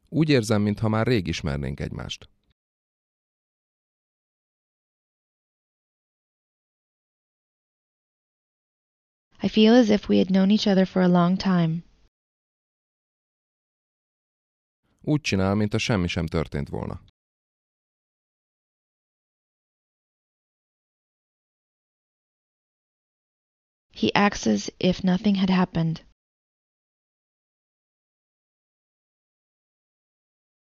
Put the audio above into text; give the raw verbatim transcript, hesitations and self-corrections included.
Úgy érzem, mintha már rég ismernénk egymást. I feel as if we had known each other for a long time. Úgy csinál, mintha semmi sem történt volna. He acts as if nothing had happened.